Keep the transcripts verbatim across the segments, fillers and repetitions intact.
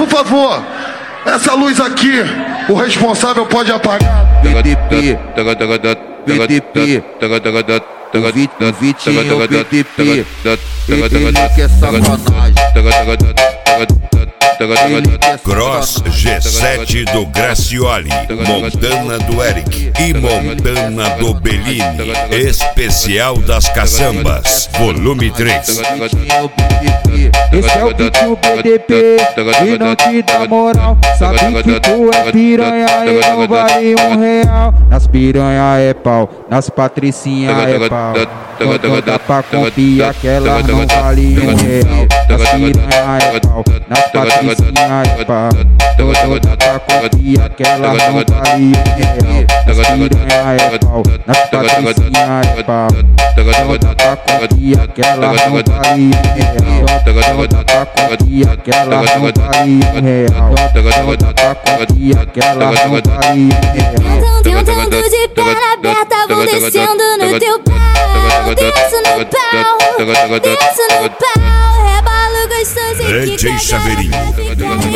Por favor, essa luz aqui, o responsável pode apagar. B D P, B D P, o Vitinho B D P, ele que é sacanagem. Cross G sete do Gracioli, Montana do Eric e Montana do Bellini. Especial das Caçambas, volume três. Esse é o Vitinho B D P e não te dá moral. Sabe que tu é piranha e não vale um real. Nas piranha é pau, nas patricinha é pau. Quando dá pra confiar que ela não vale um real. Nas piranha é pau, nas patricinha é pau. Quando dá pra confiar que ela não vale um real. Nas piranha é pau, nas patricinha é pau. Quando dá pra confiar que ela não vale um real. Quando dá pra confiar que ela não vale um real. Quando dá pra confiar que ela não vale um real. Tentando de perna aberta, vou descendo no teu pau. Desço no pau, desço no pau. Rebalo gostoso e D J Chaveirinho. Desço no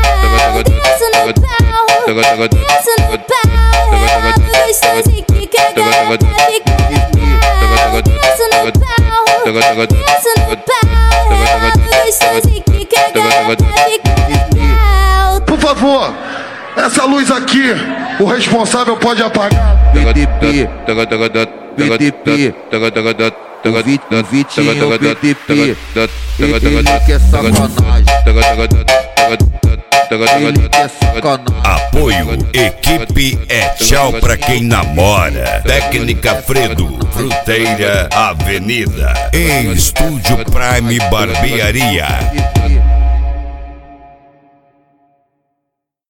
pau, desço no pau. Rebalo gostoso e que a garota fica legal. Desço no pau, desço no pau. Rebalo gostoso e que a garota fica legal. Por favor, essa luz aqui, o responsável pode apagar. B D P, B D P, o Vitinho B D P, ele que é sacanagem. Ele que é sacanagem. Apoio, equipe é tchau pra quem namora. Técnica Fredo, Fruteira Avenida. Em Estúdio Prime Barbearia.